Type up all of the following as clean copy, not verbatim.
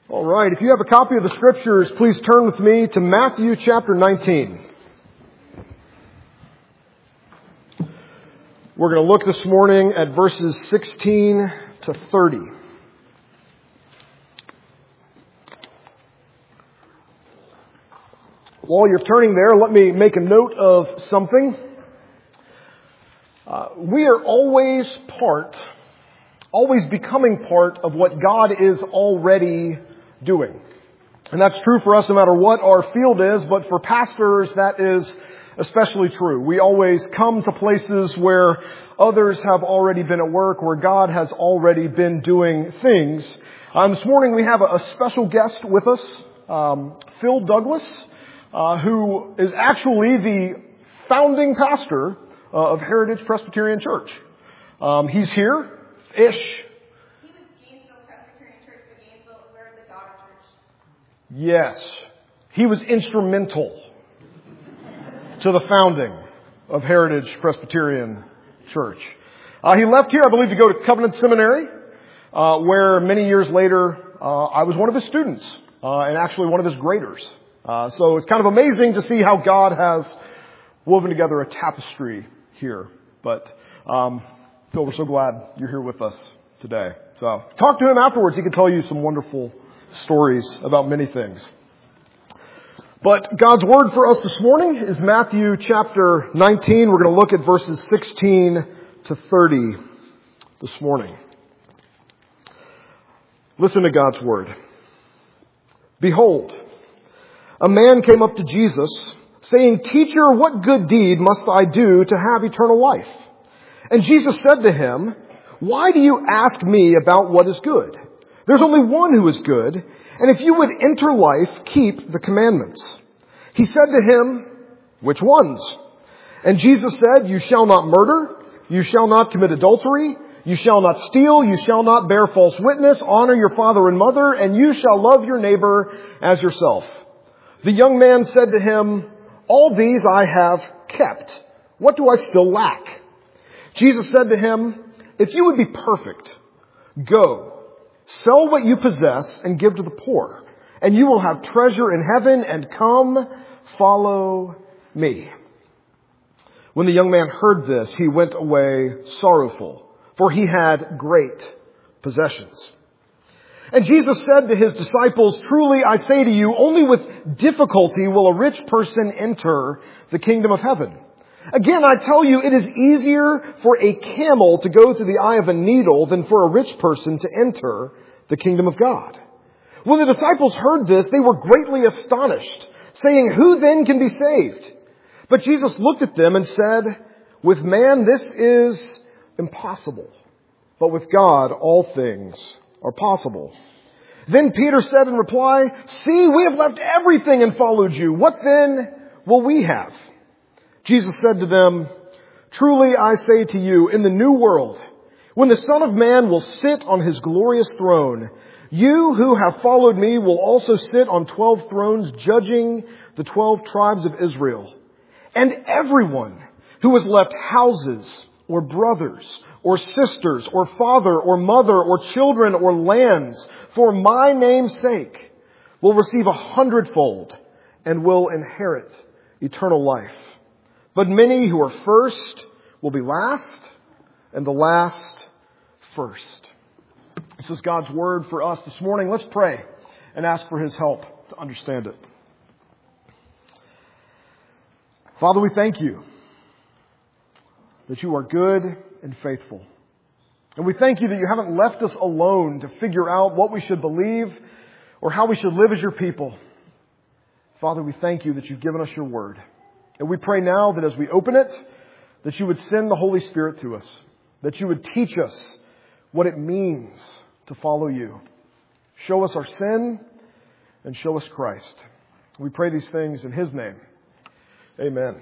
All right, if you have a copy of the Scriptures, please turn with me to Matthew chapter 19. We're going to look this morning at verses 16 to 30. While you're turning there, let me make a note of something. We are always becoming part of what God is already doing. And that's true for us no matter what our field is, but for pastors that is especially true. We always come to places where others have already been at work, where God has already been doing things. This morning we have a special guest with us, Phil Douglas, who is actually the founding pastor of Heritage Presbyterian Church. He's here-ish. Yes, he was instrumental to the founding of Heritage Presbyterian Church. He left here, I believe, to go to Covenant Seminary, where many years later I was one of his students and actually one of his graders. So it's kind of amazing to see how God has woven together a tapestry here. But Phil, we're so glad you're here with us today. So talk to him afterwards. He can tell you some wonderful stories about many things. But God's word for us this morning is Matthew chapter 19. We're going to look at verses 16 to 30 this morning. Listen to God's word. Behold, a man came up to Jesus, saying, "Teacher, what good deed must I do to have eternal life?" And Jesus said to him, "Why do you ask me about what is good? There's only one who is good, and if you would enter life, keep the commandments." He said to him, "Which ones?" And Jesus said, "You shall not murder, you shall not commit adultery, you shall not steal, you shall not bear false witness, honor your father and mother, and you shall love your neighbor as yourself." The young man said to him, "All these I have kept. What do I still lack?" Jesus said to him, "If you would be perfect, go, sell what you possess and give to the poor, and you will have treasure in heaven, and come, follow me." When the young man heard this, he went away sorrowful, for he had great possessions. And Jesus said to his disciples, "Truly I say to you, only with difficulty will a rich person enter the kingdom of heaven. Again, I tell you, it is easier for a camel to go through the eye of a needle than for a rich person to enter the kingdom of God." When the disciples heard this, they were greatly astonished, saying, "Who then can be saved?" But Jesus looked at them and said, "With man this is impossible, but with God all things are possible." Then Peter said in reply, "See, we have left everything and followed you. What then will we have?" Jesus said to them, "Truly I say to you, in the new world, when the Son of Man will sit on his glorious throne, you who have followed me will also sit on 12 thrones, judging the 12 tribes of Israel. And everyone who has left houses or brothers or sisters or father or mother or children or lands for my name's sake will receive 100-fold and will inherit eternal life. But many who are first will be last, and the last first." This is God's word for us this morning. Let's pray and ask for His help to understand it. Father, we thank you that you are good and faithful. And we thank you that you haven't left us alone to figure out what we should believe or how we should live as your people. Father, we thank you that you've given us your word. And we pray now that as we open it, that you would send the Holy Spirit to us, that you would teach us what it means to follow you. Show us our sin and show us Christ. We pray these things in His name. Amen.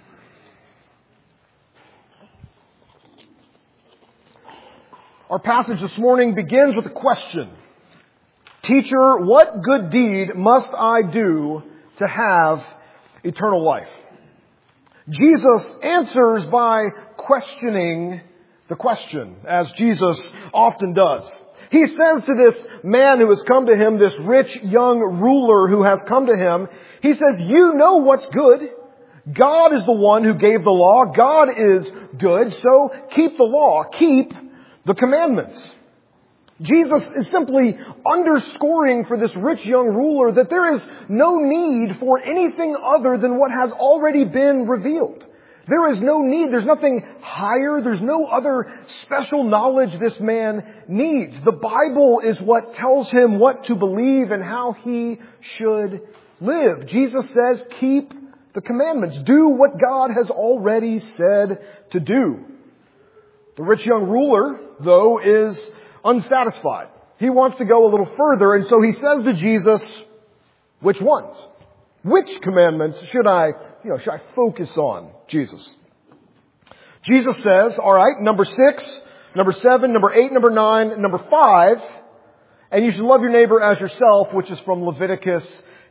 Our passage this morning begins with a question. "Teacher, what good deed must I do to have eternal life?" Jesus answers by questioning the question, as Jesus often does. He says to this man who has come to him, this rich young ruler who has come to him, he says, you know what's good. God is the one who gave the law. God is good. So keep the law. Keep the commandments. Jesus is simply underscoring for this rich young ruler that there is no need for anything other than what has already been revealed. There is no need. There's nothing higher. There's no other special knowledge this man needs. The Bible is what tells him what to believe and how he should live. Jesus says, keep the commandments. Do what God has already said to do. The rich young ruler, though, is unsatisfied. He wants to go a little further, and so he says to Jesus, which ones? Which commandments should I focus on, Jesus? Jesus says, all right, number 6, number 7, number 8, number 9, number 5, and you should love your neighbor as yourself, which is from Leviticus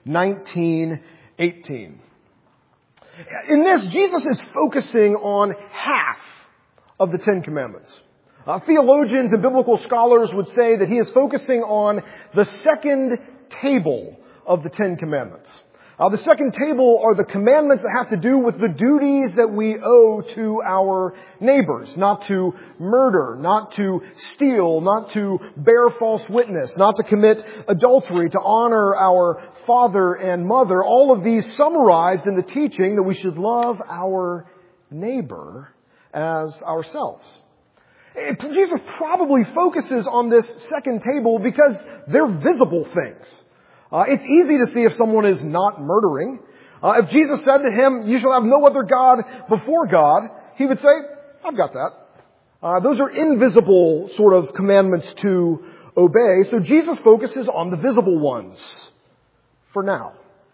19:18. In this, Jesus is focusing on half of the Ten Commandments. Theologians and biblical scholars would say that he is focusing on the second table of the Ten Commandments. The second table are the commandments that have to do with the duties that we owe to our neighbors. Not to murder, not to steal, not to bear false witness, not to commit adultery, to honor our father and mother. All of these summarized in the teaching that we should love our neighbor as ourselves. Jesus probably focuses on this second table because they're visible things. It's easy to see if someone is not murdering. If Jesus said to him, you shall have no other God before God, he would say, I've got that. Those are invisible sort of commandments to obey. So Jesus focuses on the visible ones for now.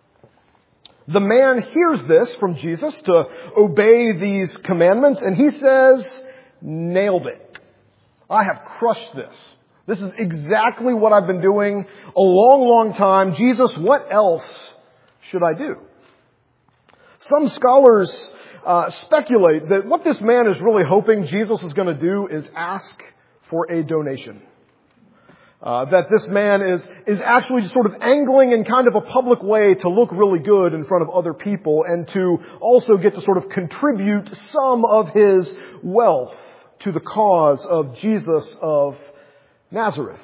The man hears this from Jesus to obey these commandments, and he says, nailed it. I have crushed this. This is exactly what I've been doing a long, long time. Jesus, what else should I do? Some scholars speculate that what this man is really hoping Jesus is going to do is ask for a donation. That this man is actually just sort of angling in kind of a public way to look really good in front of other people and to also get to sort of contribute some of his wealth to the cause of Jesus of Nazareth.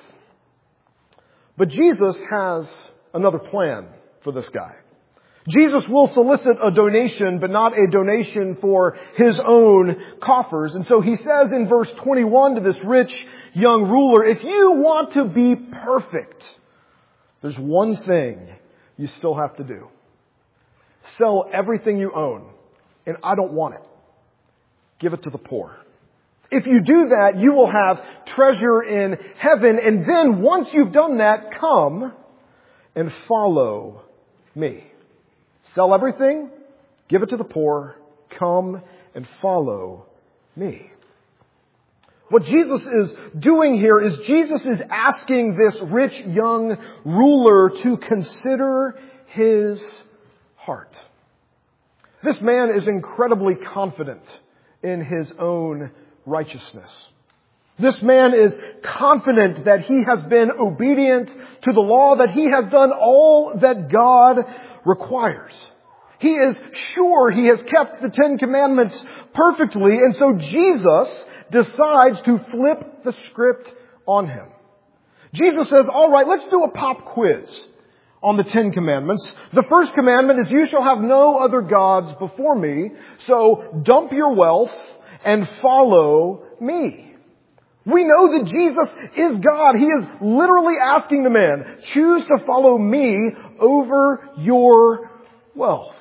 But Jesus has another plan for this guy. Jesus will solicit a donation, but not a donation for his own coffers. And so he says in verse 21 to this rich young ruler, if you want to be perfect, there's one thing you still have to do. Sell everything you own, and I don't want it. Give it to the poor. If you do that, you will have treasure in heaven. And then once you've done that, come and follow me. Sell everything, give it to the poor, come and follow me. What Jesus is doing here is Jesus is asking this rich young ruler to consider his heart. This man is incredibly confident in his own righteousness. This man is confident that he has been obedient to the law, that he has done all that God requires. He is sure he has kept the Ten Commandments perfectly, and so Jesus decides to flip the script on him. Jesus says, all right, let's do a pop quiz on the Ten Commandments. The first commandment is, you shall have no other gods before me, so dump your wealth and follow me. We know that Jesus is God. He is literally asking the man, choose to follow me over your wealth.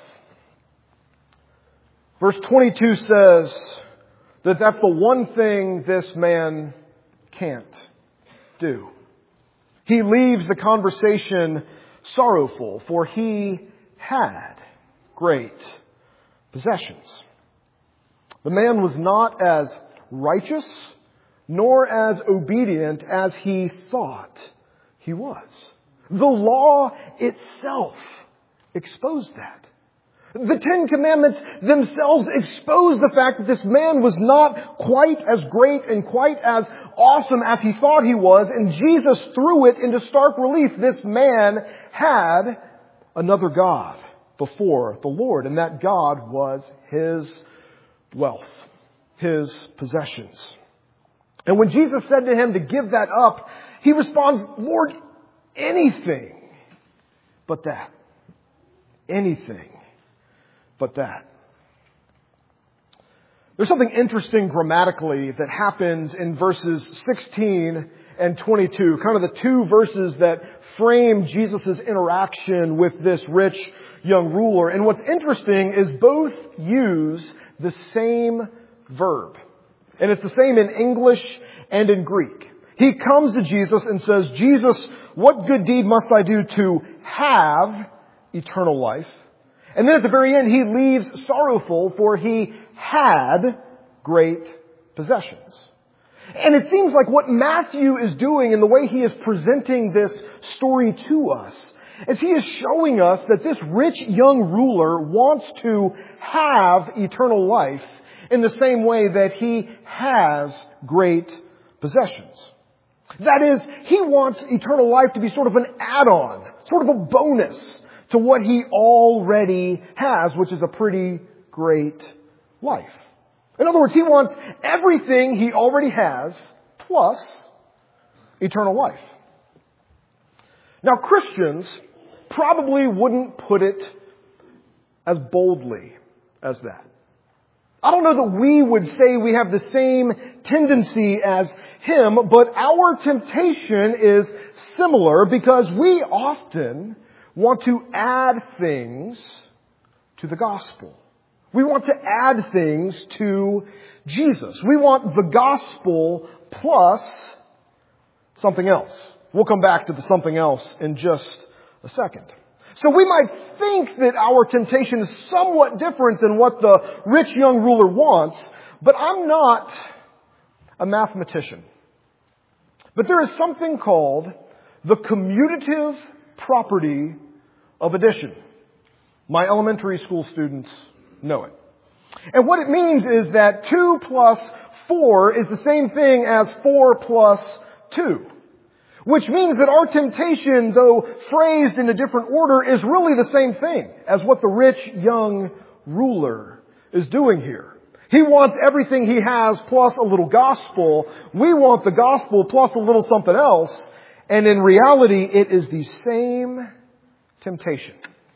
Verse 22 says that that's the one thing this man can't do. He leaves the conversation sorrowful, for he had great possessions. The man was not as righteous nor as obedient as he thought he was. The law itself exposed that. The Ten Commandments themselves expose the fact that this man was not quite as great and quite as awesome as he thought he was, and Jesus threw it into stark relief. This man had another God before the Lord, and that God was his wealth, his possessions. And when Jesus said to him to give that up, he responds, "Lord, anything but that. Anything but that." There's something interesting grammatically that happens in verses 16 and 22, kind of the two verses that frame Jesus' interaction with this rich young ruler. And what's interesting is both use the same verb. And it's the same in English and in Greek. He comes to Jesus and says, "Jesus, what good deed must I do to have eternal life?" And then at the very end, he leaves sorrowful, for he had great possessions. And it seems like what Matthew is doing in the way he is presenting this story to us is he is showing us that this rich young ruler wants to have eternal life in the same way that he has great possessions. That is, he wants eternal life to be sort of an add-on, sort of a bonus to what he already has, which is a pretty great life. In other words, he wants everything he already has plus eternal life. Now, Christians probably wouldn't put it as boldly as that. I don't know that we would say we have the same tendency as him, but our temptation is similar because we often want to add things to the gospel. We want to add things to Jesus. We want the gospel plus something else. We'll come back to the something else in just a second. So we might think that our temptation is somewhat different than what the rich young ruler wants, but I'm not a mathematician. But there is something called the commutative property of addition. My elementary school students know it. And what it means is that 2 plus 4 is the same thing as 4 plus 2. Which means that our temptation, though phrased in a different order, is really the same thing as what the rich young ruler is doing here. He wants everything he has plus a little gospel. We want the gospel plus a little something else. And in reality, it is the same temptation.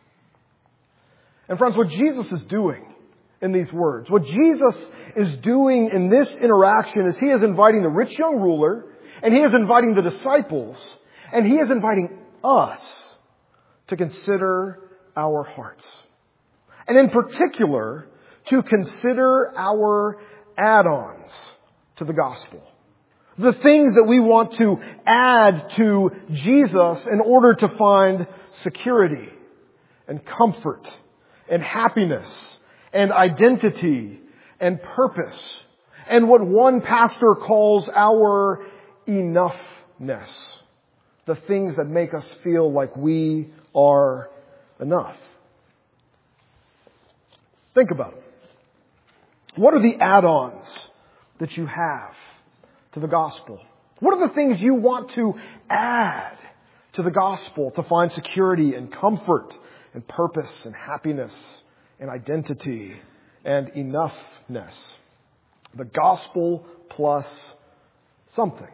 And friends, what Jesus is doing in these words, what Jesus is doing in this interaction is he is inviting the rich young ruler, and he is inviting the disciples, and he is inviting us to consider our hearts. And in particular, to consider our add-ons to the gospel. The things that we want to add to Jesus in order to find security and comfort and happiness and identity and purpose. And what one pastor calls our enoughness. The things that make us feel like we are enough. Think about it. What are the add-ons that you have to the gospel? What are the things you want to add to the gospel to find security and comfort and purpose and happiness and identity and enoughness? The gospel plus something.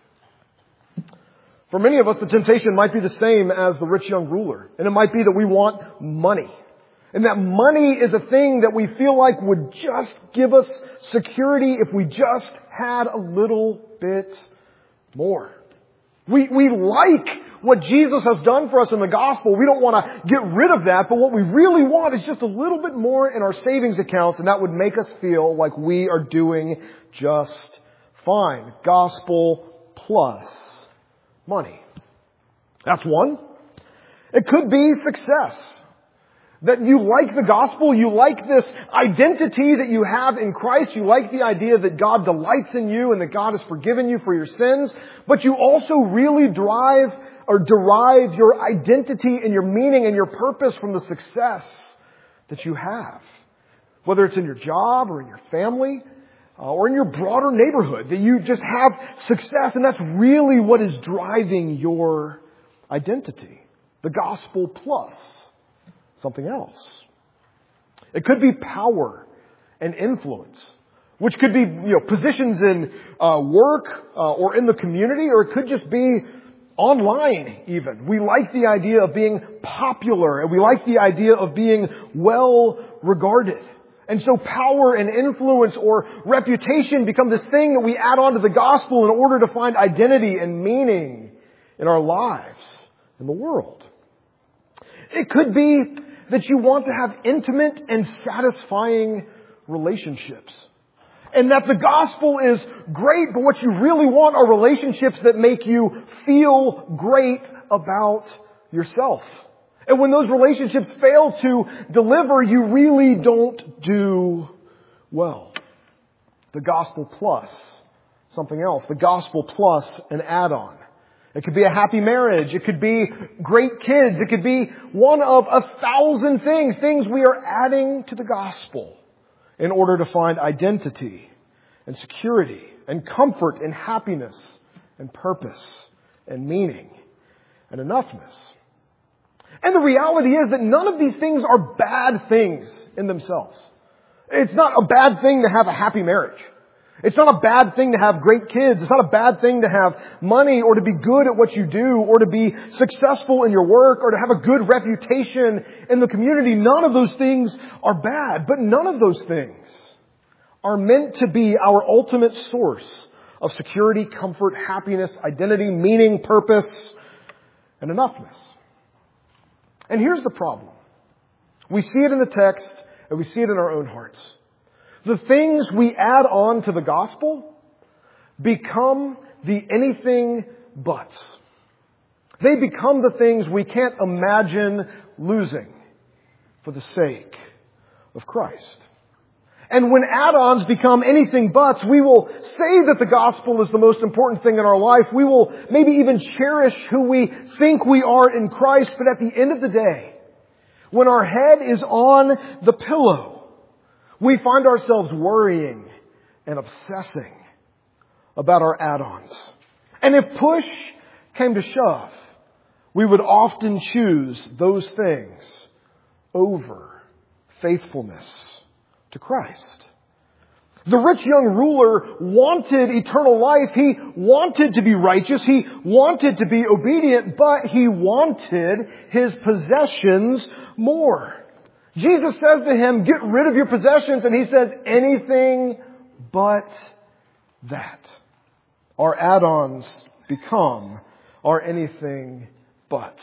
For many of us, the temptation might be the same as the rich young ruler. And it might be that we want money. And that money is a thing that we feel like would just give us security if we just had a little bit more. We like what Jesus has done for us in the gospel. We don't want to get rid of that, but what we really want is just a little bit more in our savings accounts, and that would make us feel like we are doing just fine. Gospel plus money. That's one. It could be success. That you like the gospel, you like this identity that you have in Christ, you like the idea that God delights in you and that God has forgiven you for your sins, but you also really derive your identity and your meaning and your purpose from the success that you have. Whether it's in your job or in your family or in your broader neighborhood, that you just have success, and that's really what is driving your identity. The gospel plus something else. It could be power and influence, which could be positions in work or in the community, or it could just be online even. We like the idea of being popular, and we like the idea of being well regarded. And so power and influence or reputation become this thing that we add on to the gospel in order to find identity and meaning in our lives, in the world. It could be that you want to have intimate and satisfying relationships. And that the gospel is great, but what you really want are relationships that make you feel great about yourself. And when those relationships fail to deliver, you really don't do well. The gospel plus something else. The gospel plus an add-on. It could be a happy marriage. It could be great kids. It could be one of 1,000 things. Things we are adding to the gospel in order to find identity and security and comfort and happiness and purpose and meaning and enoughness. And the reality is that none of these things are bad things in themselves. It's not a bad thing to have a happy marriage. It's not a bad thing to have great kids. It's not a bad thing to have money or to be good at what you do or to be successful in your work or to have a good reputation in the community. None of those things are bad, but none of those things are meant to be our ultimate source of security, comfort, happiness, identity, meaning, purpose, and enoughness. And here's the problem. We see it in the text and we see it in our own hearts. The things we add on to the gospel become the anything buts. They become the things we can't imagine losing for the sake of Christ. And when add-ons become anything buts, we will say that the gospel is the most important thing in our life. We will maybe even cherish who we think we are in Christ. But at the end of the day, when our head is on the pillow, we find ourselves worrying and obsessing about our add-ons. And if push came to shove, we would often choose those things over faithfulness to Christ. The rich young ruler wanted eternal life. He wanted to be righteous. He wanted to be obedient, but he wanted his possessions more. Jesus says to him, get rid of your possessions. And he says, anything but that. Our add-ons become our anything buts.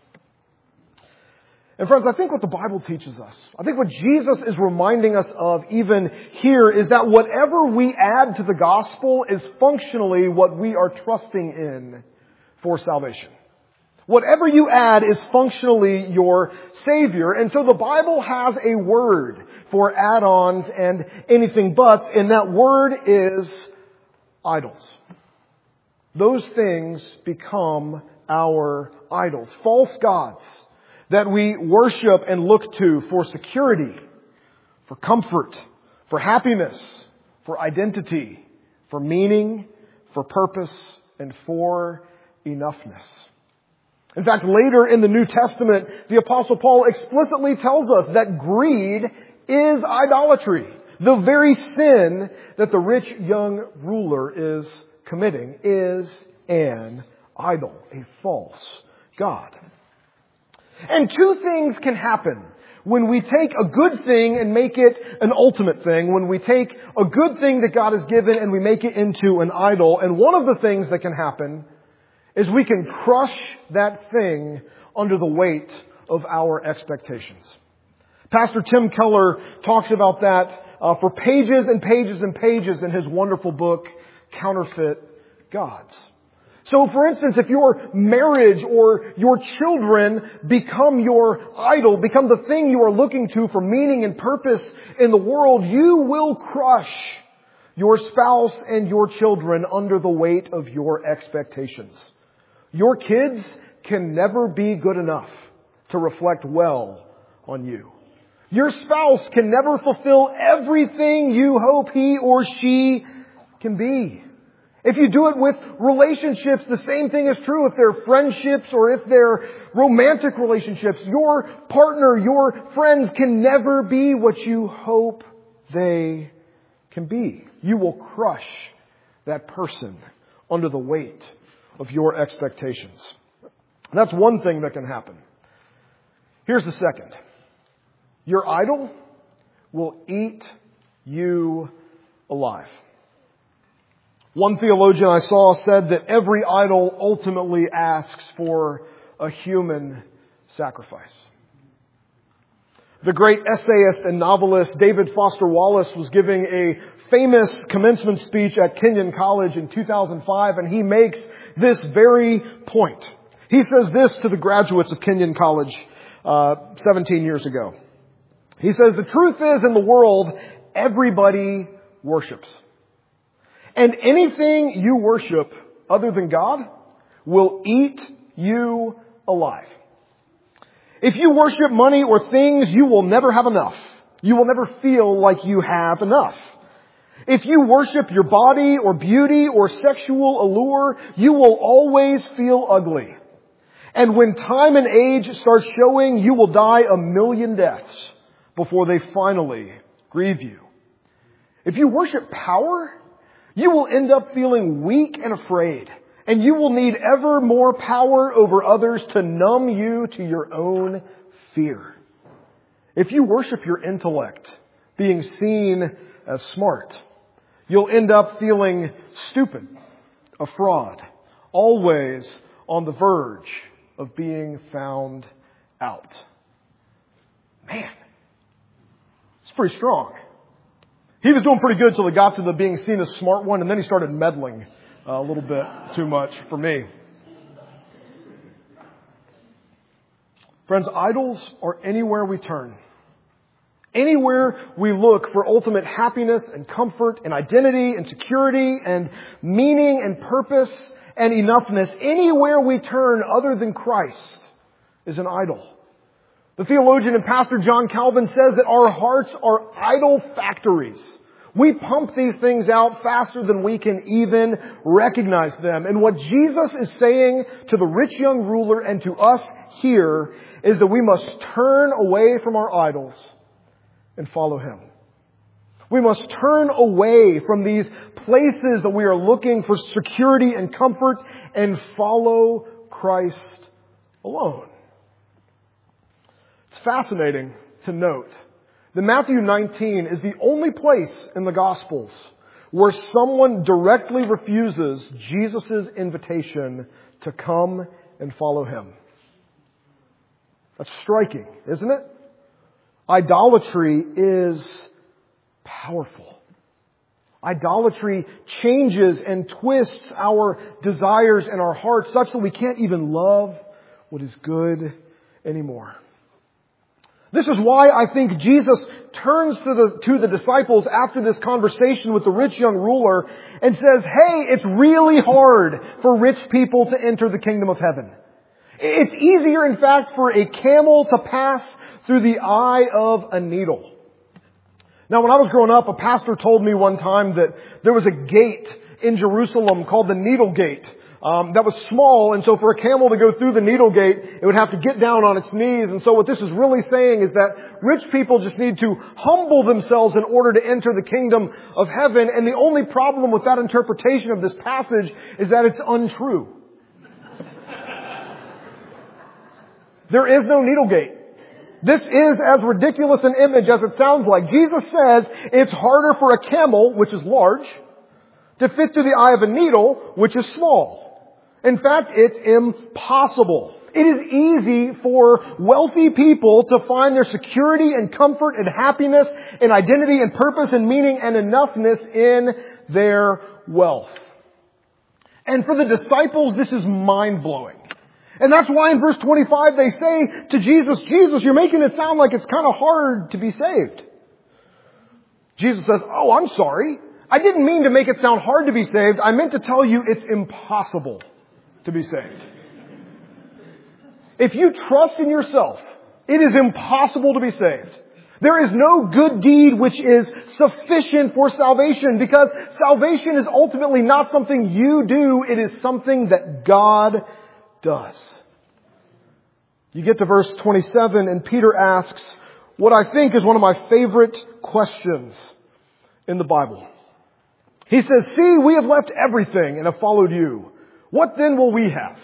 And friends, I think what the Bible teaches us, I think what Jesus is reminding us of even here is that whatever we add to the gospel is functionally what we are trusting in for salvation. Whatever you add is functionally your Savior. And so the Bible has a word for add-ons and anything buts, and that word is idols. Those things become our idols. False gods that we worship and look to for security, for comfort, for happiness, for identity, for meaning, for purpose, and for enoughness. In fact, later in the New Testament, the Apostle Paul explicitly tells us that greed is idolatry. The very sin that the rich young ruler is committing is an idol, a false god. And two things can happen when we take a good thing and make it an ultimate thing, when we take a good thing that God has given and we make it into an idol. And one of the things that can happen is we can crush that thing under the weight of our expectations. Pastor Tim Keller talks about that for pages and pages and pages in his wonderful book, Counterfeit Gods. So, for instance, if your marriage or your children become your idol, become the thing you are looking to for meaning and purpose in the world, you will crush your spouse and your children under the weight of your expectations. Your kids can never be good enough to reflect well on you. Your spouse can never fulfill everything you hope he or she can be. If you do it with relationships, the same thing is true if they're friendships or if they're romantic relationships. Your partner, your friends can never be what you hope they can be. You will crush that person under the weight of your expectations. That's one thing that can happen. Here's the second. Your idol will eat you alive. One theologian I saw said that every idol ultimately asks for a human sacrifice. The great essayist and novelist David Foster Wallace was giving a famous commencement speech at Kenyon College in 2005, and he makes this very point. He says this to the graduates of Kenyon College 17 years ago. He says, "The truth is, in the world, everybody worships. And anything you worship other than God will eat you alive. If you worship money or things, you will never have enough. You will never feel like you have enough. If you worship your body or beauty or sexual allure, you will always feel ugly. And when time and age start showing, you will die 1,000,000 deaths before they finally grieve you. If you worship power, you will end up feeling weak and afraid, and you will need ever more power over others to numb you to your own fear. If you worship your intellect, being seen as smart, you'll end up feeling stupid, a fraud, always on the verge of being found out." Man, it's pretty strong. He was doing pretty good till he got to the being seen as smart one, and then he started meddling a little bit too much for me. Friends, idols are anywhere we turn. Anywhere we look for ultimate happiness and comfort and identity and security and meaning and purpose and enoughness, anywhere we turn other than Christ is an idol. The theologian and pastor John Calvin says that our hearts are idol factories. We pump these things out faster than we can even recognize them. And what Jesus is saying to the rich young ruler and to us here is that we must turn away from our idols and follow Him. We must turn away from these places that we are looking for security and comfort and follow Christ alone. It's fascinating to note that Matthew 19 is the only place in the Gospels where someone directly refuses Jesus' invitation to come and follow Him. That's striking, isn't it? Idolatry is powerful. Idolatry changes and twists our desires and our hearts such that we can't even love what is good anymore. This is why I think Jesus turns to the disciples after this conversation with the rich young ruler and says, "Hey, it's really hard for rich people to enter the kingdom of heaven. It's easier, in fact, for a camel to pass through the eye of a needle." Now, when I was growing up, a pastor told me one time that there was a gate in Jerusalem called the Needle Gate. That was small, and so for a camel to go through the needle gate, it would have to get down on its knees. And so what this is really saying is that rich people just need to humble themselves in order to enter the kingdom of heaven. And the only problem with that interpretation of this passage is that it's untrue. There is no needle gate. This is as ridiculous an image as it sounds like. Jesus says it's harder for a camel, which is large, to fit through the eye of a needle, which is small. In fact, it's impossible. It is easy for wealthy people to find their security and comfort and happiness and identity and purpose and meaning and enoughness in their wealth. And for the disciples, this is mind-blowing. And that's why in verse 25 they say to Jesus, "Jesus, you're making it sound like it's kind of hard to be saved." Jesus says, "Oh, I'm sorry. I didn't mean to make it sound hard to be saved. I meant to tell you it's impossible to be saved. If you trust in yourself, it is impossible to be saved. There is no good deed which is sufficient for salvation, because salvation is ultimately not something you do, it is something that God does. You get to verse 27 and Peter asks what I think is one of my favorite questions in the Bible. He says, "See, we have left everything and have followed you. What then will we have?"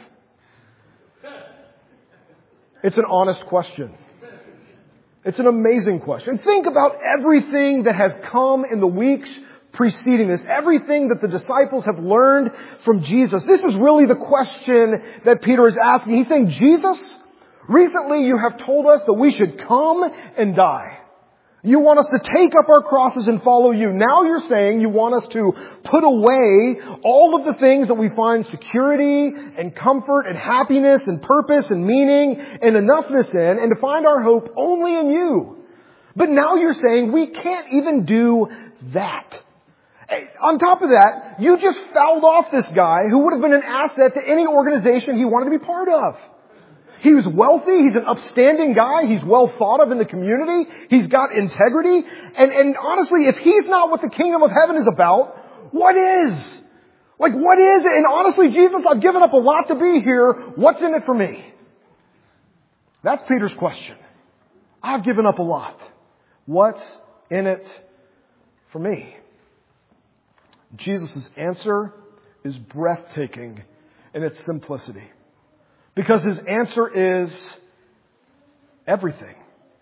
It's an honest question. It's an amazing question. Think about everything that has come in the weeks preceding this. Everything that the disciples have learned from Jesus. This is really the question that Peter is asking. He's saying, Jesus, recently you have told us that we should come and die. You want us to take up our crosses and follow you. Now you're saying you want us to put away all of the things that we find security and comfort and happiness and purpose and meaning and enoughness in, and to find our hope only in you. But now you're saying we can't even do that. On top of that, you just fouled off this guy who would have been an asset to any organization he wanted to be part of. He was wealthy. He's an upstanding guy. He's well thought of in the community. He's got integrity. And honestly, if he's not what the kingdom of heaven is about, what is? Like, what is it? And honestly, Jesus, I've given up a lot to be here. What's in it for me? That's Peter's question. I've given up a lot. What's in it for me? Jesus' answer is breathtaking in its simplicity. Because his answer is everything.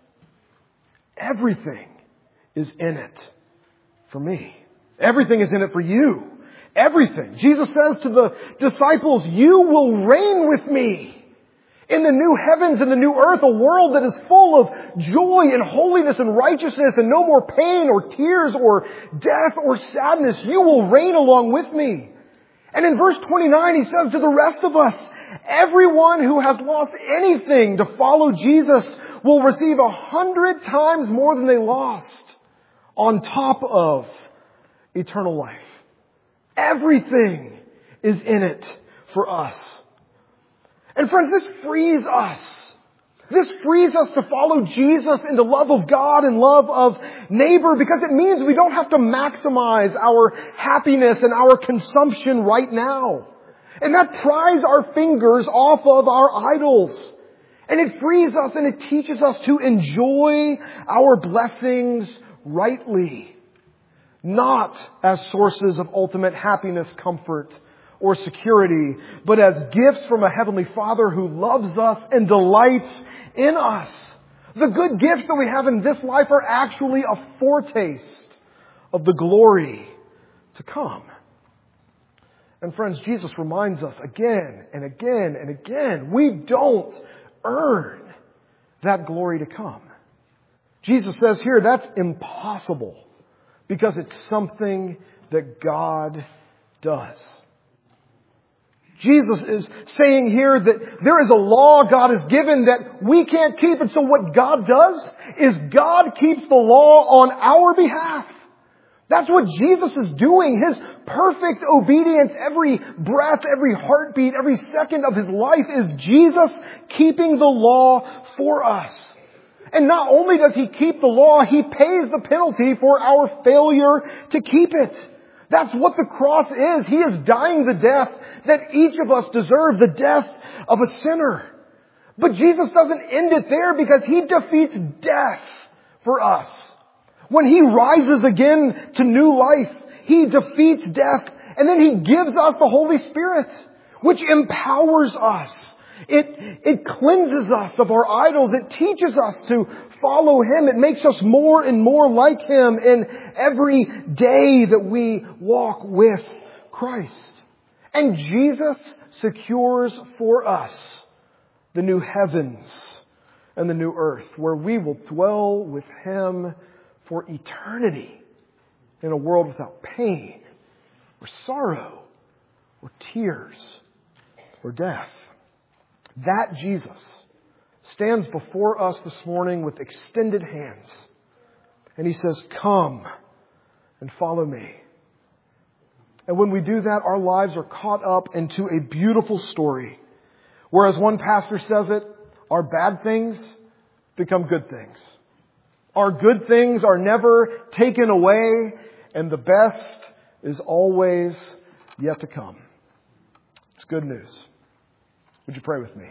Everything is in it for me. Everything is in it for you. Everything. Jesus says to the disciples, you will reign with me in the new heavens and the new earth, a world that is full of joy and holiness and righteousness and no more pain or tears or death or sadness. You will reign along with me. And in verse 29, he says to the rest of us, everyone who has lost anything to follow Jesus will receive 100 times more than they lost on top of eternal life. Everything is in it for us. And friends, this frees us. This frees us to follow Jesus in the love of God and love of neighbor, because it means we don't have to maximize our happiness and our consumption right now. And that pries our fingers off of our idols. And it frees us and it teaches us to enjoy our blessings rightly. Not as sources of ultimate happiness, comfort, or security, but as gifts from a Heavenly Father who loves us and delights in us. The good gifts that we have in this life are actually a foretaste of the glory to come. And friends, Jesus reminds us again and again and again, we don't earn that glory to come. Jesus says here that's impossible because it's something that God does. Jesus is saying here that there is a law God has given that we can't keep. And so what God does is God keeps the law on our behalf. That's what Jesus is doing. His perfect obedience, every breath, every heartbeat, every second of His life is Jesus keeping the law for us. And not only does He keep the law, He pays the penalty for our failure to keep it. That's what the cross is. He is dying the death that each of us deserve, the death of a sinner. But Jesus doesn't end it there because He defeats death for us. When He rises again to new life, He defeats death, and then He gives us the Holy Spirit, which empowers us. It cleanses us of our idols. It teaches us to follow Him. It makes us more and more like Him in every day that we walk with Christ. And Jesus secures for us the new heavens and the new earth, where we will dwell with Him for eternity in a world without pain or sorrow or tears or death. That Jesus stands before us this morning with extended hands. And He says, come and follow me. And when we do that, our lives are caught up into a beautiful story. Whereas one pastor says it, our bad things become good things. Our good things are never taken away, and the best is always yet to come. It's good news. Would you pray with me?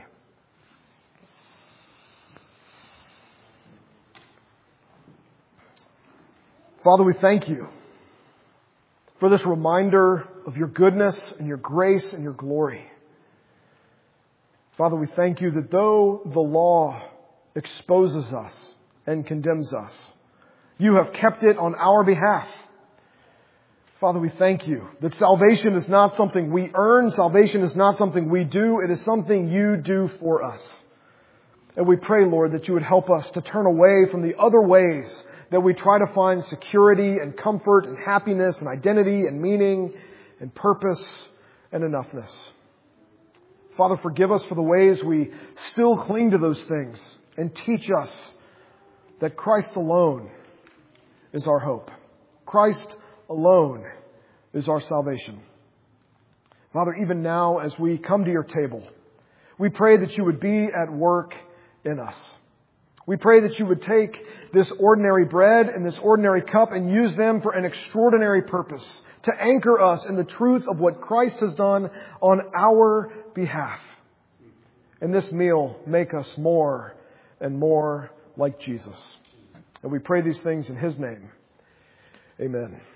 Father, we thank you for this reminder of your goodness and your grace and your glory. Father, we thank you that though the law exposes us and condemns us, you have kept it on our behalf. Father, we thank you that salvation is not something we earn. Salvation is not something we do. It is something you do for us. And we pray, Lord, that you would help us to turn away from the other ways that we try to find security and comfort and happiness and identity and meaning and purpose and enoughness. Father, forgive us for the ways we still cling to those things, and teach us that Christ alone is our hope. Christ alone is our salvation. Father, even now as we come to your table, we pray that you would be at work in us. We pray that you would take this ordinary bread and this ordinary cup and use them for an extraordinary purpose, to anchor us in the truth of what Christ has done on our behalf. And this meal make us more and more like Jesus. And we pray these things in His name. Amen.